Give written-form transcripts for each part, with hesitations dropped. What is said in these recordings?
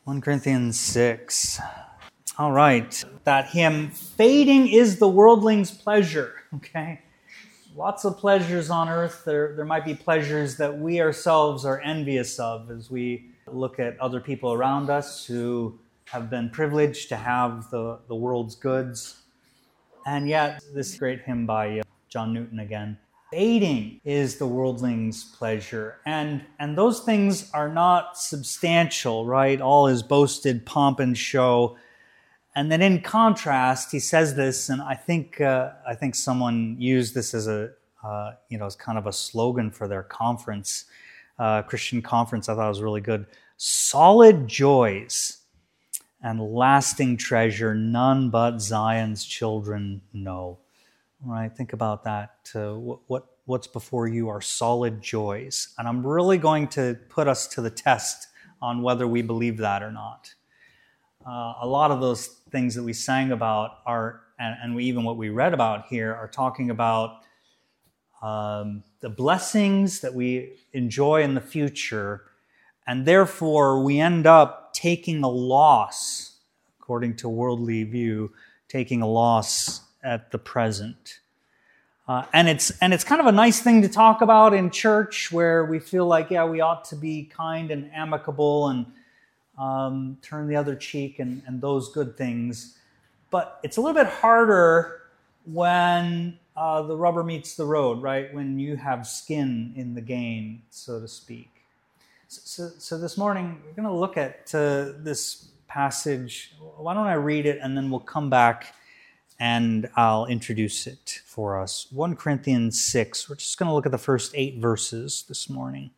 1 Corinthians 6. All right. That hymn, fading is the worldling's pleasure. Okay. Lots of pleasures on earth. There might be pleasures that we ourselves are envious of as we look at other people around us who have been privileged to have the world's goods. And yet, this great hymn by John Newton again, fading is the worldling's pleasure. And those things are not substantial, right? All is boasted pomp and show. And then in contrast, he says this, and I think someone used this as as kind of a slogan for their conference, Christian conference. I thought it was really good. Solid joys and lasting treasure, none but Zion's children know. All right, think about that. What's before you are solid joys, and I'm really going to put us to the test on whether we believe that or not. A lot of those things that we sang about are, and even what we read about here, are talking about the blessings that we enjoy in the future, and therefore we end up taking a loss, according to worldly view, taking a loss at the present. And it's kind of a nice thing to talk about in church, where we feel like, yeah, we ought to be kind and amicable and turn the other cheek and those good things. But it's a little bit harder when the rubber meets the road, right? When you have skin in the game, so to speak. So this morning, we're going to look at this passage. Why don't I read it, and then we'll come back and I'll introduce it for us. 1 Corinthians 6. We're just going to look at the first 8 verses this morning.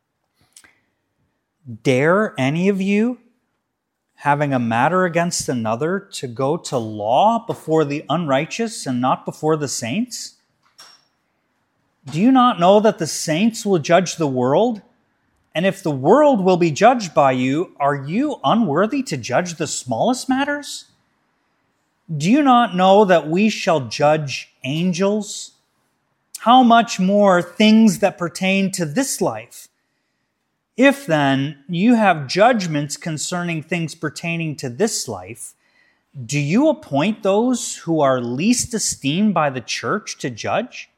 Dare any of you, having a matter against another, to go to law before the unrighteous and not before the saints? Do you not know that the saints will judge the world? And if the world will be judged by you, are you unworthy to judge the smallest matters? Do you not know that we shall judge angels? How much more things that pertain to this life? If then you have judgments concerning things pertaining to this life, do you appoint those who are least esteemed by the church to judge?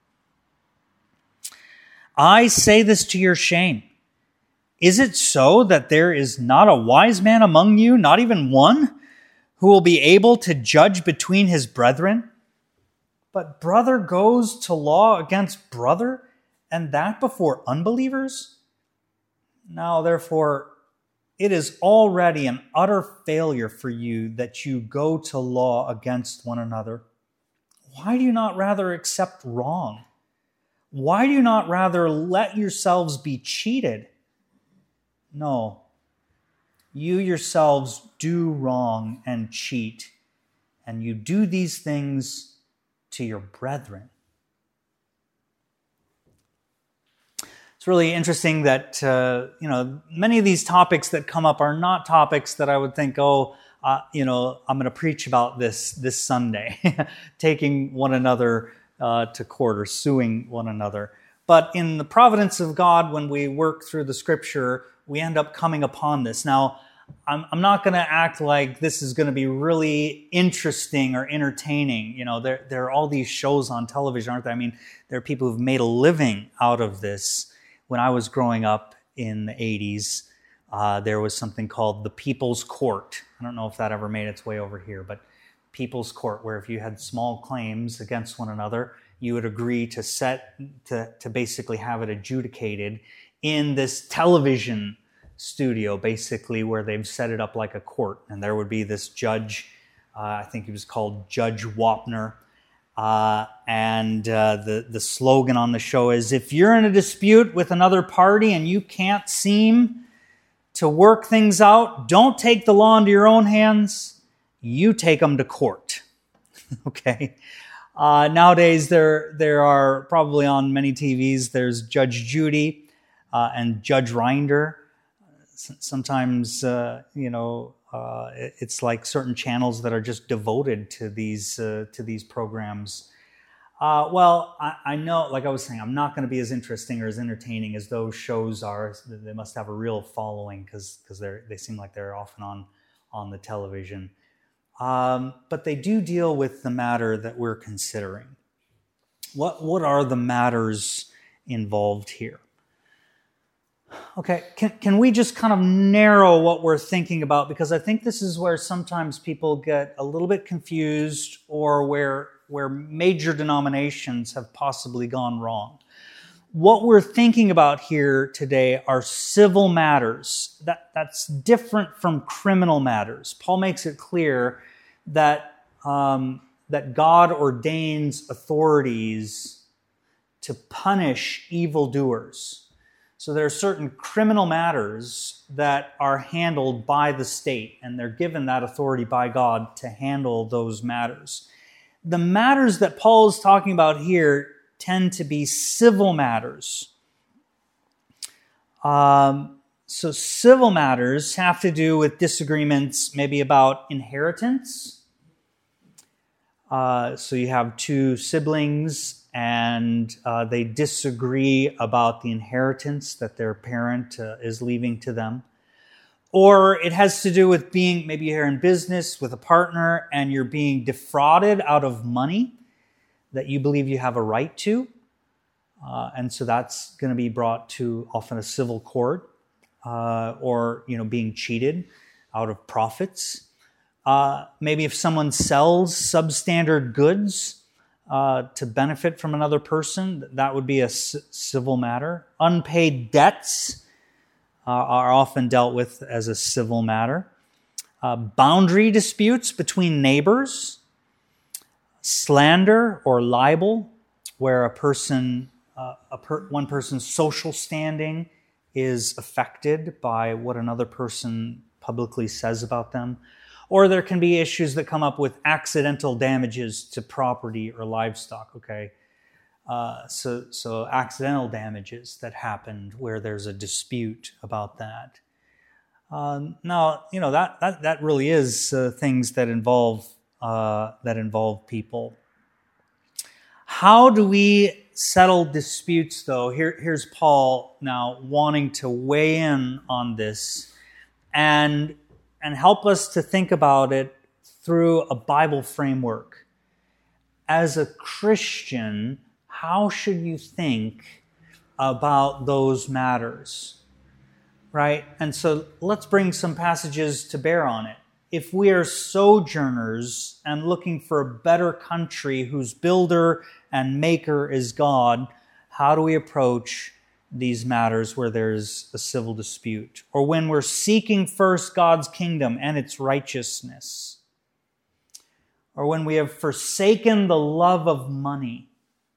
I say this to your shame. Is it so that there is not a wise man among you, not even one, who will be able to judge between his brethren? But brother goes to law against brother, and that before unbelievers? Now, therefore, it is already an utter failure for you that you go to law against one another. Why do you not rather accept wrong? Why do you not rather let yourselves be cheated? No, you yourselves do wrong and cheat, and you do these things to your brethren. It's really interesting that, many of these topics that come up are not topics that I would think, I'm going to preach about this Sunday, taking one another to court or suing one another. But in the providence of God, when we work through the scripture, we end up coming upon this. Now, I'm not going to act like this is going to be really interesting or entertaining. There are all these shows on television, aren't there? I mean, there are people who've made a living out of this. When I was growing up in the 80s, there was something called the People's Court. I don't know if that ever made its way over here, but People's Court, where if you had small claims against one another, you would agree to basically have it adjudicated in this television studio, basically, where they've set it up like a court. And there would be this judge, I think he was called Judge Wapner. And the slogan on the show is, if you're in a dispute with another party and you can't seem to work things out, don't take the law into your own hands. You take them to court. Okay. Nowadays, there are probably on many TVs, there's Judge Judy and Judge Rinder. Sometimes, it's like certain channels that are just devoted to these programs. Well, I know, like I was saying, I'm not going to be as interesting or as entertaining as those shows are. They must have a real following because they seem like they're often on the television. But they do deal with the matter that we're considering. What are the matters involved here? Okay, can we just kind of narrow what we're thinking about? Because I think this is where sometimes people get a little bit confused, or where major denominations have possibly gone wrong. What we're thinking about here today are civil matters. That's different from criminal matters. Paul makes it clear that God ordains authorities to punish evildoers. So there are certain criminal matters that are handled by the state, and they're given that authority by God to handle those matters. The matters that Paul is talking about here tend to be civil matters. So civil matters have to do with disagreements maybe about inheritance. So you have two siblings and they disagree about the inheritance that their parent is leaving to them. Or it has to do with being, maybe you're in business with a partner and you're being defrauded out of money that you believe you have a right to. And so that's going to be brought to often a civil court, or being cheated out of profits. Maybe if someone sells substandard goods to benefit from another person, that would be a civil matter. Unpaid debts are often dealt with as a civil matter. Boundary disputes between neighbors, slander or libel, where one person's social standing is affected by what another person publicly says about them. Or there can be issues that come up with accidental damages to property or livestock, okay? So accidental damages that happened where there's a dispute about that. Now, that really is things that involve people. How do we settle disputes, though? Here's Paul now wanting to weigh in on this and help us to think about it through a Bible framework. As a Christian, how should you think about those matters, right? And so let's bring some passages to bear on it. If we are sojourners and looking for a better country whose builder and maker is God, how do we approach these matters where there's a civil dispute? Or when we're seeking first God's kingdom and its righteousness? Or when we have forsaken the love of money?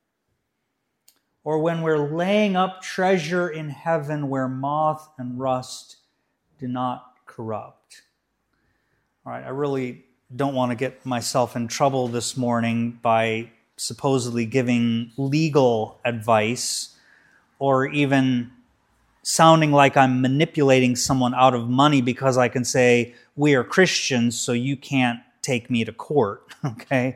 Or when we're laying up treasure in heaven where moth and rust do not corrupt? All right, I really don't want to get myself in trouble this morning by supposedly giving legal advice or even sounding like I'm manipulating someone out of money because I can say, we are Christians, so you can't take me to court, okay?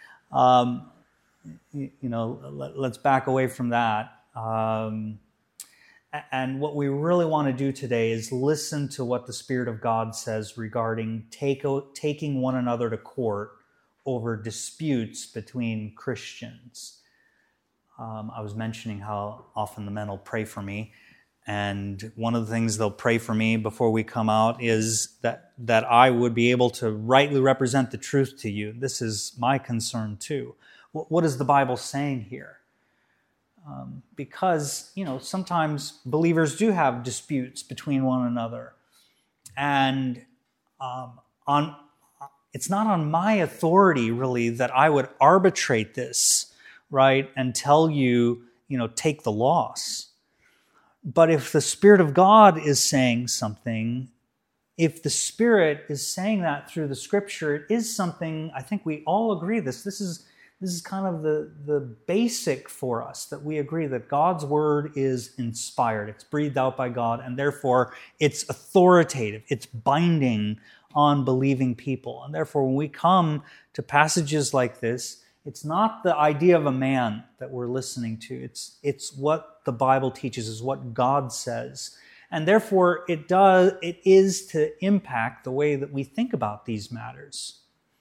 Let's back away from that. And what we really want to do today is listen to what the Spirit of God says regarding taking one another to court over disputes between Christians. I was mentioning how often the men will pray for me, and one of the things they'll pray for me before we come out is that I would be able to rightly represent the truth to you. This is my concern too. What is the Bible saying here? Because, sometimes believers do have disputes between one another. And it's not on my authority, really, that I would arbitrate this, right, and tell you, take the loss. But if the Spirit of God is saying something, if the Spirit is saying that through the Scripture, it is something, I think we all agree this is kind of the basic for us, that we agree that God's Word is inspired. It's breathed out by God, and therefore it's authoritative. It's binding on believing people. And therefore, when we come to passages like this, It's not the idea of a man that we're listening to. It's what the Bible teaches, is what God says. And therefore, it is to impact the way that we think about these matters.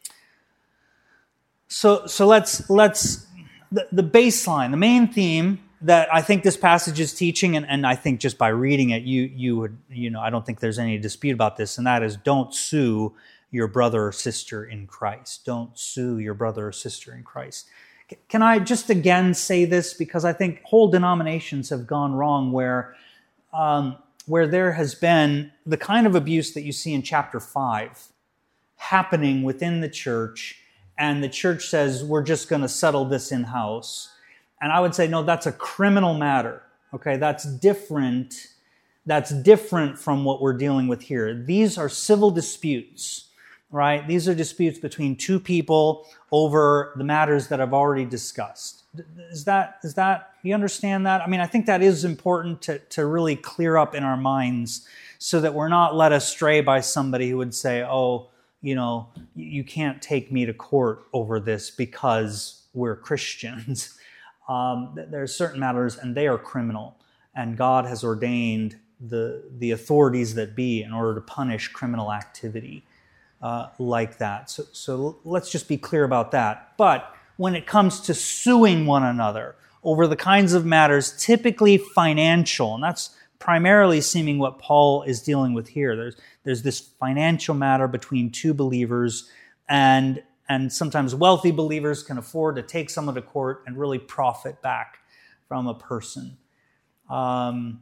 So let's the baseline, the main theme that I think this passage is teaching, and I think just by reading it, you would, I don't think there's any dispute about this, and that is, don't sue your brother or sister in Christ. Don't sue your brother or sister in Christ. Can I just again say this, because I think whole denominations have gone wrong where there has been the kind of abuse that you see in chapter 5 happening within the church, and the church says, we're just going to settle this in-house. And I would say, no, that's a criminal matter. Okay, that's different. That's different from what we're dealing with here. These are civil disputes, right? These are disputes between two people over the matters that I've already discussed. Is that, you understand that? I mean, I think that is important to really clear up in our minds so that we're not led astray by somebody who would say, oh, you can't take me to court over this because we're Christians. There are certain matters, and they are criminal, and God has ordained the authorities that be in order to punish criminal activity like that. So let's just be clear about that. But when it comes to suing one another over the kinds of matters typically financial, and that's primarily seeming what Paul is dealing with here. There's this financial matter between two believers, and sometimes wealthy believers can afford to take someone to court and really profit back from a person. And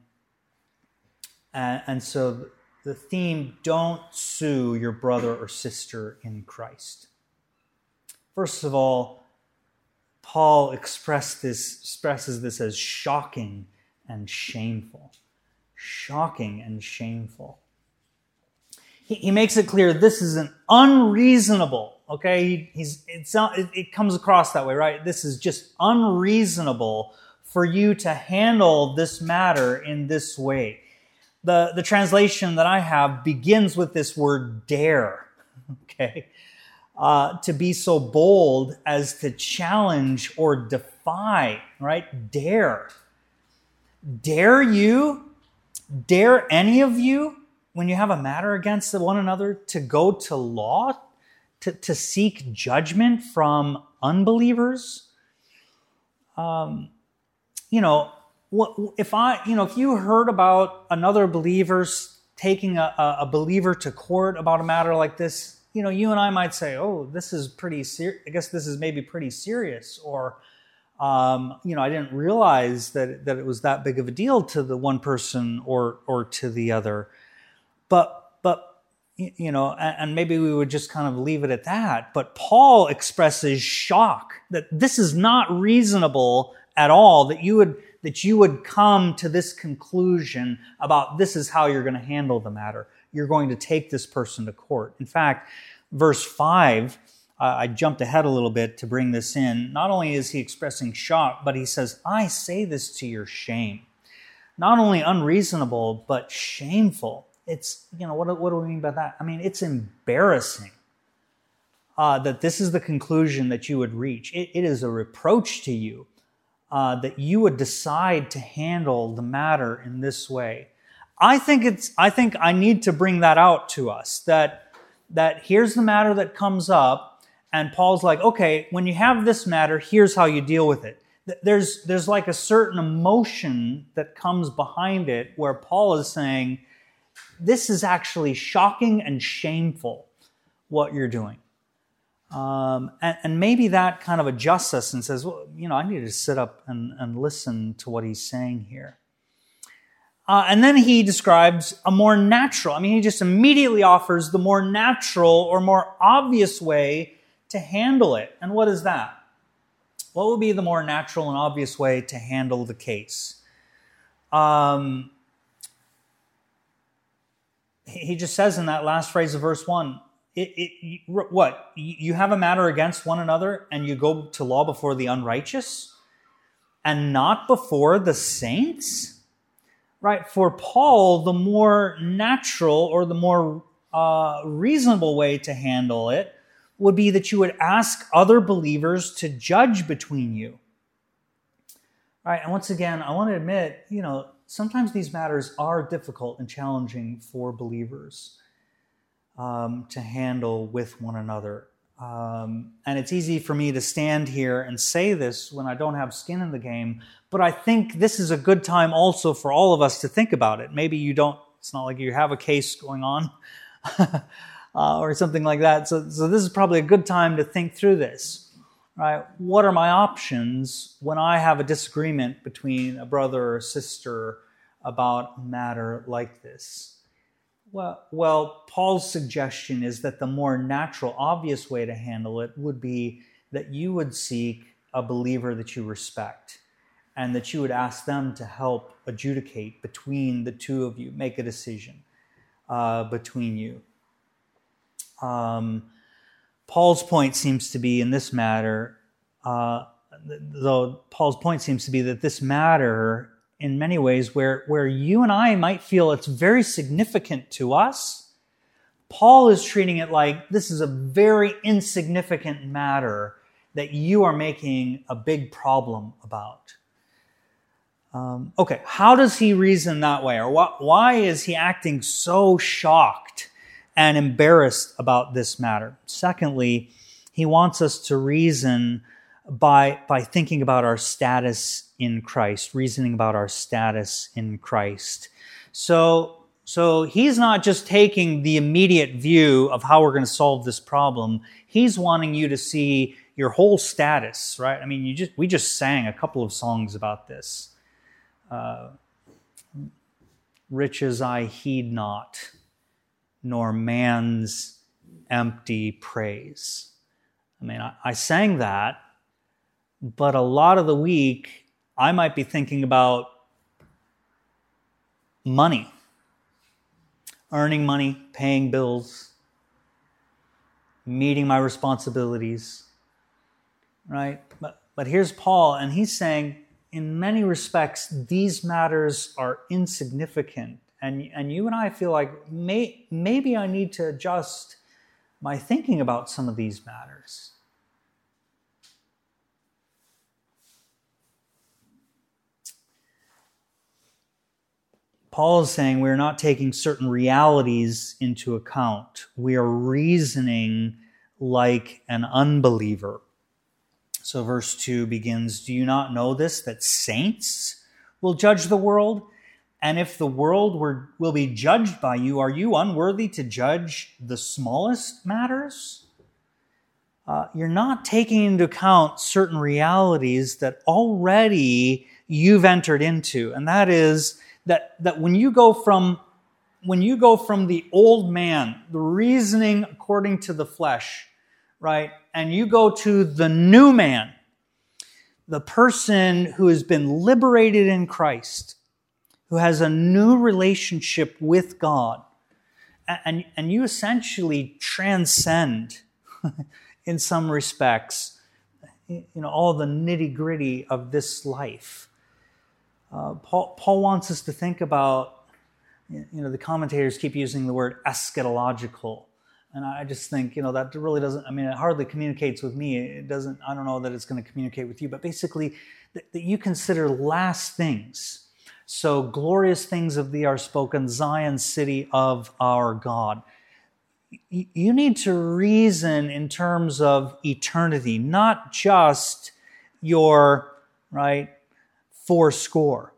so the theme, don't sue your brother or sister in Christ. First of all, Paul expresses this as shocking and shameful. Shocking and shameful. He makes it clear this is an unreasonable, okay? It comes across that way, right? This is just unreasonable for you to handle this matter in this way. The translation that I have begins with this word dare, okay? To be so bold as to challenge or defy, right? Dare. Dare you? Dare any of you, when you have a matter against one another, to go to law, to seek judgment from unbelievers? If you heard about another believer's taking a believer to court about a matter like this, you and I might say, oh, this is pretty serious. I guess this is maybe pretty serious. Or, I didn't realize that it was that big of a deal to the one person or to the other. But and maybe we would just kind of leave it at that. But Paul expresses shock that this is not reasonable at all, that you would come to this conclusion about this is how you're going to handle the matter. You're going to take this person to court. In fact, verse 5, I jumped ahead a little bit to bring this in. Not only is he expressing shock, but he says, I say this to your shame. Not only unreasonable, but shameful. It's, what do we mean by that? I mean, it's embarrassing that this is the conclusion that you would reach. It is a reproach to you that you would decide to handle the matter in this way. I think I need to bring that out to us, that here's the matter that comes up, and Paul's like, okay, when you have this matter, here's how you deal with it. There's like a certain emotion that comes behind it where Paul is saying, this is actually shocking and shameful, what you're doing. And maybe that kind of adjusts us and says, well, I need to sit up and listen to what he's saying here. And then he describes a more natural, he just immediately offers the more natural or more obvious way to handle it. And what is that? What would be the more natural and obvious way to handle the case? He just says in that last phrase of verse 1, what? You have a matter against one another and you go to law before the unrighteous and not before the saints? Right? For Paul, the more natural or the more reasonable way to handle it would be that you would ask other believers to judge between you. All right, and once again, I want to admit, sometimes these matters are difficult and challenging for believers to handle with one another. And it's easy for me to stand here and say this when I don't have skin in the game, but I think this is a good time also for all of us to think about it. Maybe you don't, it's not like you have a case going on or something like that. So this is probably a good time to think through this. Right? What are my options when I have a disagreement between a brother or a sister about a matter like this? Well, Paul's suggestion is that the more natural, obvious way to handle it would be that you would seek a believer that you respect and that you would ask them to help adjudicate between the two of you, make a decision between you. Paul's point seems to be in this matter, though Paul's point seems to be that this matter, in many ways, where you and I might feel it's very significant to us, Paul is treating it like this is a very insignificant matter that you are making a big problem about. Okay, how does he reason that way? Or why is he acting so shocked and embarrassed about this matter? Secondly, he wants us to reason by thinking about our status in Christ, reasoning about our status in Christ. So he's not just taking the immediate view of how we're going to solve this problem. He's wanting you to see your whole status, right? I mean, we just sang a couple of songs about this. Riches I heed not, nor man's empty praise. I mean, I sang that, but a lot of the week, I might be thinking about money, earning money, paying bills, meeting my responsibilities, right? But here's Paul, and he's saying, in many respects, these matters are insignificant. And you and I feel like maybe I need to adjust my thinking about some of these matters. Paul is saying we're not taking certain realities into account. We are reasoning like an unbeliever. So verse 2 begins, "Do you not know this, that saints will judge the world? And if the world will be judged by you, are you unworthy to judge the smallest matters?" You're not taking into account certain realities that already you've entered into. And that is that when you go from the old man, the reasoning according to the flesh, right, and you go to the new man, the person who has been liberated in Christ, who has a new relationship with God, and you essentially transcend, in some respects, all the nitty-gritty of this life. Paul wants us to think about, the commentators keep using the word eschatological. And I just think, that really doesn't, it hardly communicates with me. It doesn't, I don't know that it's going to communicate with you, but basically that you consider last things. So glorious things of thee are spoken, Zion, city of our God. You need to reason in terms of eternity, not just your, fourscore,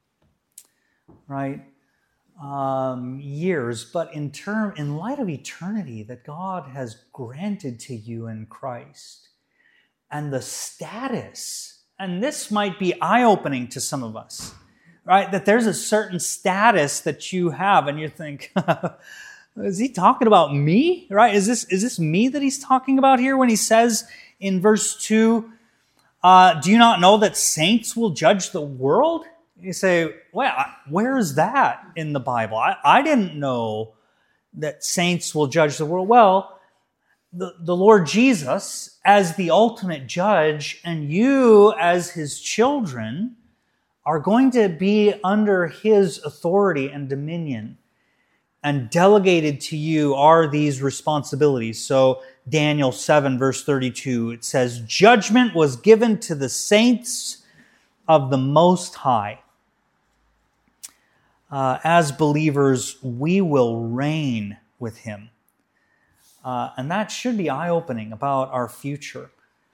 years, but in light of eternity that God has granted to you in Christ, and the status, and this might be eye-opening to some of us, right? That there's a certain status that you have, and you think, is he talking about me? Right? Is this me that he's talking about here when he says in verse 2, do you not know that saints will judge the world? You say, well, where is that in the Bible? I didn't know that saints will judge the world. Well, the Lord Jesus, as the ultimate judge, and you as his children, are going to be under his authority and dominion. And delegated to you are these responsibilities. So Daniel 7, verse 32. It says, "Judgment was given to the saints of the Most High." As believers, we will reign with him. And that should be eye-opening about our future.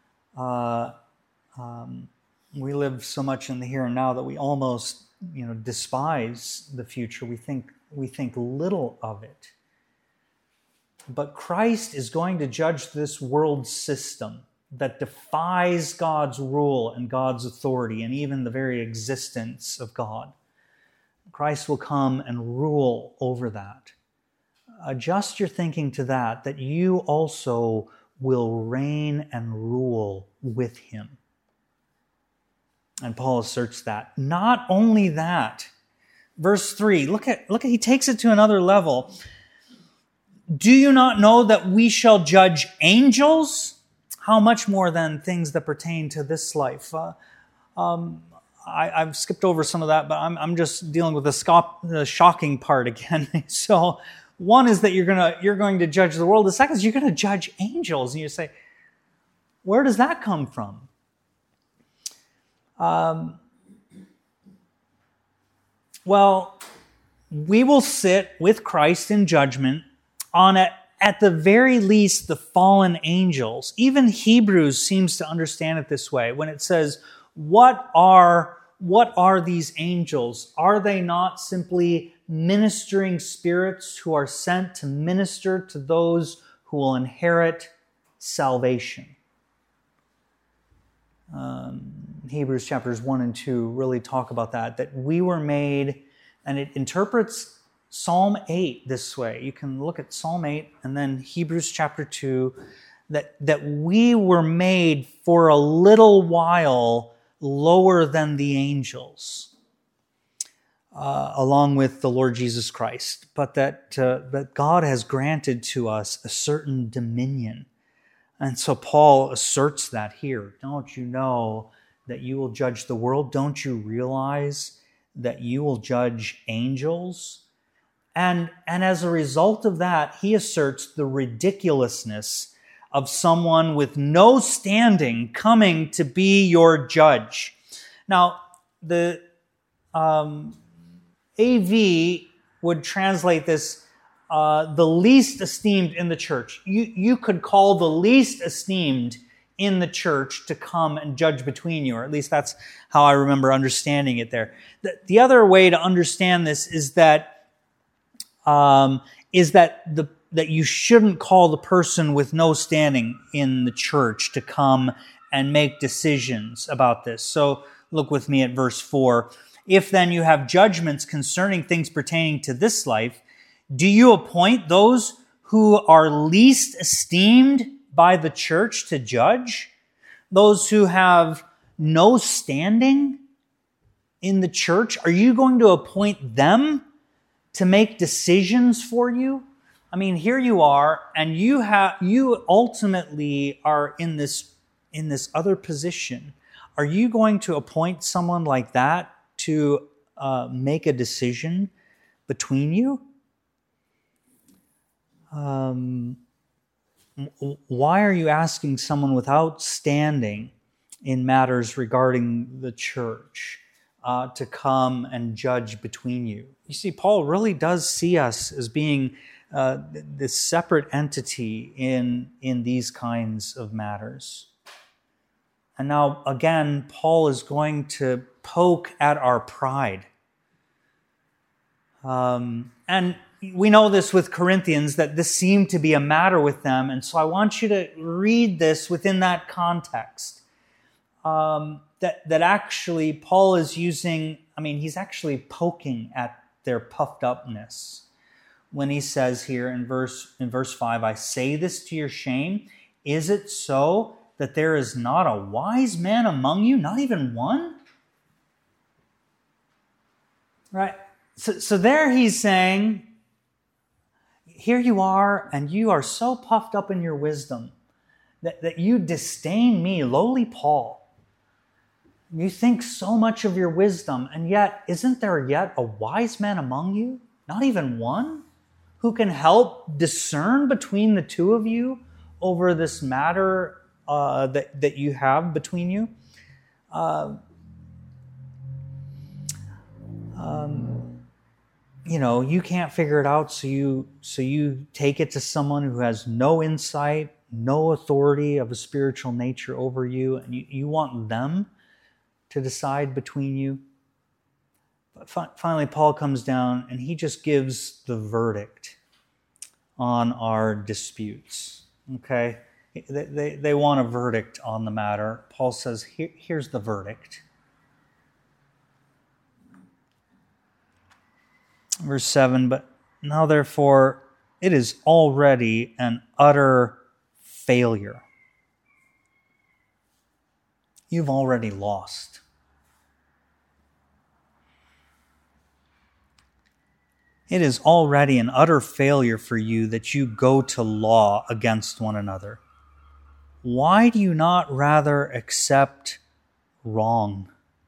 We live so much in the here and now that we almost, despise the future. We think little of it. But Christ is going to judge this world system that defies God's rule and God's authority and even the very existence of God. Christ will come and rule over that. Adjust your thinking to that you also will reign and rule with him. And Paul asserts that. Not only that, verse 3, look at he takes it to another level. "Do you not know that we shall judge angels? How much more than things that pertain to this life?" I've skipped over some of that, but I'm just dealing with the shocking part again. So one is that you're going to judge the world. The second is you're going to judge angels. And you say, where does that come from? Well, we will sit with Christ in judgment on at the very least the fallen angels. Even Hebrews seems to understand it this way when it says, what are these angels? Are they not simply ministering spirits who are sent to minister to those who will inherit salvation? Hebrews chapters 1 and 2 really talk about that we were made, and it interprets Psalm 8 this way. You can look at Psalm 8 and then Hebrews chapter 2, that we were made for a little while lower than the angels, along with the Lord Jesus Christ, but that God has granted to us a certain dominion. And so Paul asserts that here. Don't you know that you will judge the world? Don't you realize that you will judge angels? And as a result of that, he asserts the ridiculousn's of someone with no standing coming to be your judge. Now, the AV would translate this, the least esteemed in the church. You could call the least esteemed in the church to come and judge between you, or at least that's how I remember understanding it there. The other way to understand this is that that you shouldn't call the person with no standing in the church to come and make decisions about this. So look with me at verse 4. "If then you have judgments concerning things pertaining to this life, do you appoint those who are least esteemed by the church to judge? Those who have no standing in the church, are you going to appoint them to make decisions for you?" I mean, here you are, and you ultimately are in this other position. Are you going to appoint someone like that to make a decision between you? Why are you asking someone without standing in matters regarding the church to come and judge between you? You see, Paul really does see us as being this separate entity in these kinds of matters. And now, again, Paul is going to poke at our pride. And we know this with Corinthians, that this seemed to be a matter with them. And so I want you to read this within that context. That actually Paul is using, he's actually poking at their puffed upness when he says here in verse 5, "I say this to your shame. Is it so that there is not a wise man among you, not even one?" Right? So there he's saying, here you are, and you are so puffed up in your wisdom that you disdain me, lowly Paul. You think so much of your wisdom, and yet, isn't there yet a wise man among you? Not even one? Who can help discern between the two of you? over this matter that you have between you. You can't figure it out, so you take it to someone who has no insight, no authority of a spiritual nature over you, and you want them to decide between you. But finally, Paul comes down and he just gives the verdict on our disputes. Okay? They want a verdict on the matter. Paul says, here's the verdict. Verse 7, but now therefore it is already an utter failure. You've already lost. It is already an utter failure for you that you go to law against one another. Why do you not rather accept wrong?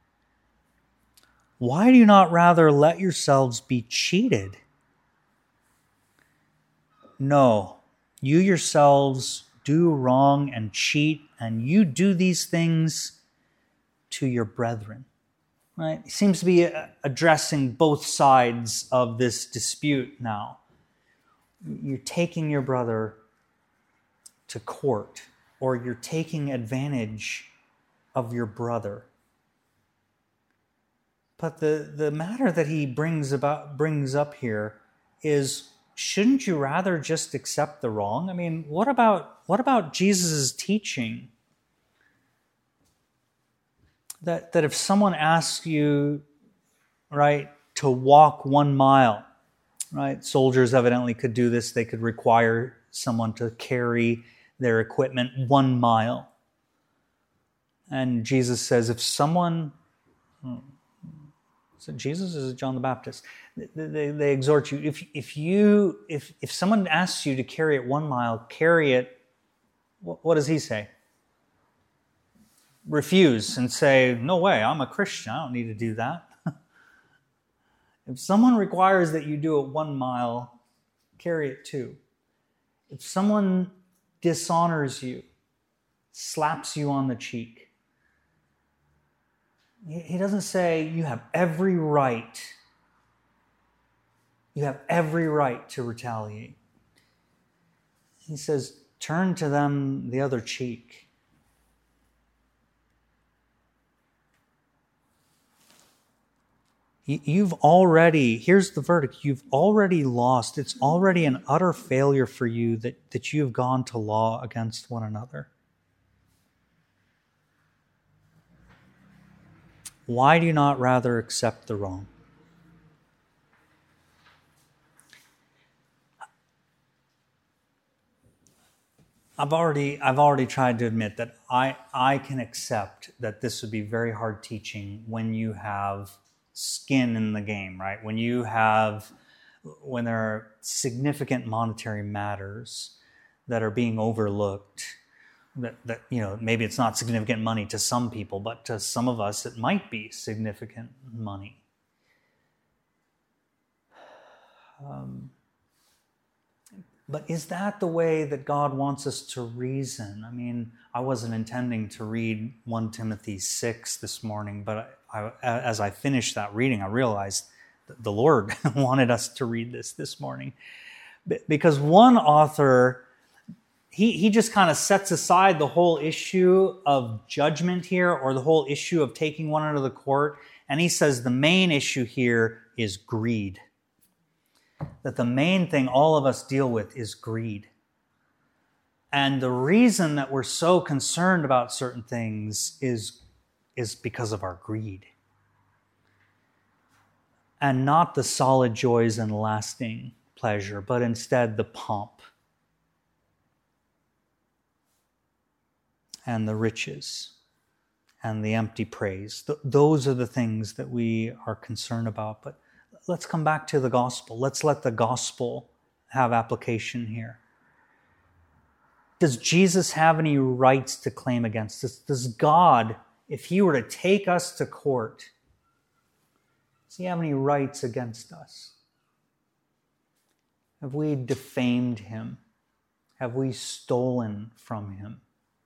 Why do you not rather let yourselves be cheated? No, you yourselves do wrong and cheat, and you do these things to your brethren. Right? He seems to be addressing both sides of this dispute now. You're taking your brother to court, or you're taking advantage of your brother. But the matter that he brings up here is, shouldn't you rather just accept the wrong? I mean, what about Jesus' teaching? That if someone asks you, right, to walk 1 mile, right? Soldiers evidently could do this. They could require someone to carry their equipment 1 mile. And Jesus says, if someone... Is it Jesus or is it John the Baptist? They exhort you. If someone asks you to carry it 1 mile, carry it. What does he say? Refuse and say, no way, I'm a Christian. I don't need to do that. If someone requires that you do it 1 mile, carry it 2. If someone dishonors you, slaps you on the cheek, he doesn't say you have every right. You have every right to retaliate. He says, turn to them the other cheek. Here's the verdict, you've already lost. It's already an utter failure for you that you've gone to law against one another. Why do you not rather accept the wrong? I've already tried to admit that I can accept that this would be very hard teaching when you have skin in the game, right? When there are significant monetary matters that are being overlooked. That maybe it's not significant money to some people, but to some of us it might be significant money. But is that the way that God wants us to reason? I mean, I wasn't intending to read 1 Timothy 6 this morning, but as I finished that reading, I realized that the Lord wanted us to read this morning. Because one author... He just kind of sets aside the whole issue of judgment here, or the whole issue of taking one into the court, and he says the main issue here is greed. That the main thing all of us deal with is greed. And the reason that we're so concerned about certain things is because of our greed. And not the solid joys and lasting pleasure, but instead the pomp and the riches and the empty praise. Those are the things that we are concerned about. But let's come back to the gospel. Let's let the gospel have application here. Does Jesus have any rights to claim against us? Does God, if he were to take us to court, does he have any rights against us? Have we defamed him? Have we stolen from him?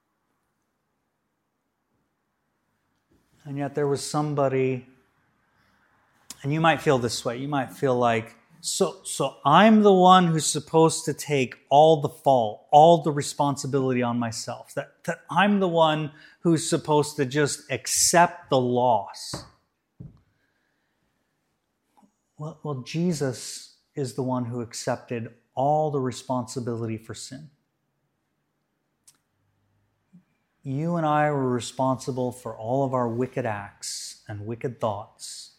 And yet there was somebody, and you might feel this way. You might feel like, so I'm the one who's supposed to take all the fault, all the responsibility on myself. That I'm the one who's supposed to just accept the loss. Well, Jesus is the one who accepted all the responsibility for sin. You and I were responsible for all of our wicked acts and wicked thoughts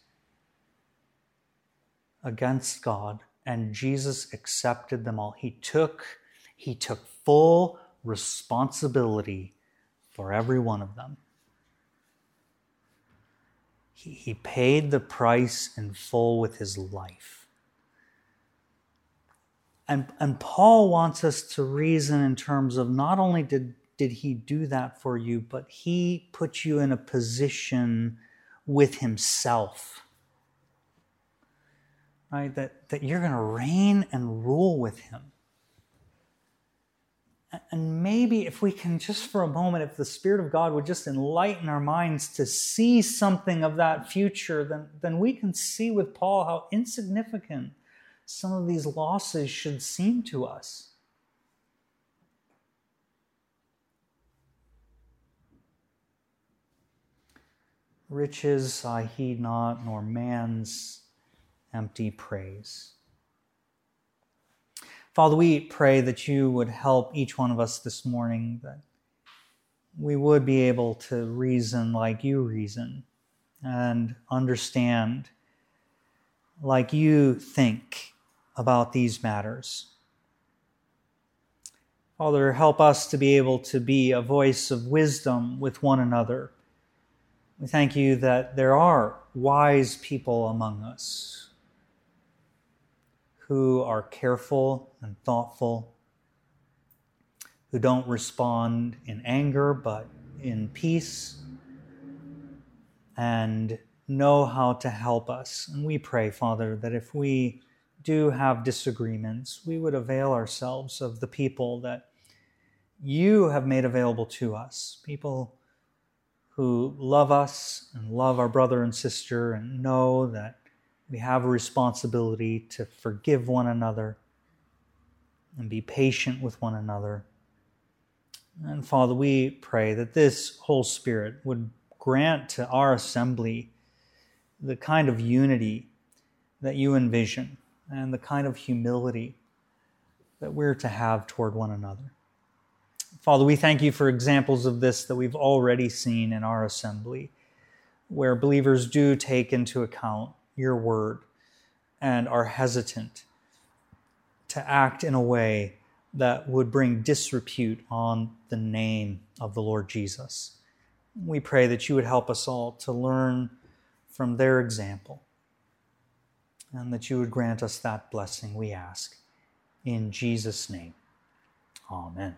against God, and Jesus accepted them all. He took full responsibility for every one of them. He paid the price in full with his life. And Paul wants us to reason in terms of not only did he do that for you, but he put you in a position with himself. Right? That you're going to reign and rule with him. And maybe if we can just for a moment, if the Spirit of God would just enlighten our minds to see something of that future, then we can see with Paul how insignificant some of these losses should seem to us. Riches I heed not, nor man's empty praise. Father, we pray that you would help each one of us this morning, that we would be able to reason like you reason and understand like you think about these matters. Father, help us to be able to be a voice of wisdom with one another. We thank you that there are wise people among us who are careful and thoughtful, who don't respond in anger but in peace, and know how to help us. And we pray, Father, that if we do have disagreements, we would avail ourselves of the people that you have made available to us, people who love us and love our brother and sister and know that we have a responsibility to forgive one another and be patient with one another. And Father, we pray that this Holy Spirit would grant to our assembly the kind of unity that you envision and the kind of humility that we're to have toward one another. Father, we thank you for examples of this that we've already seen in our assembly, where believers do take into account your word and are hesitant to act in a way that would bring disrepute on the name of the Lord Jesus. We pray that you would help us all to learn from their example, and that you would grant us that blessing, we ask. In Jesus' name, amen.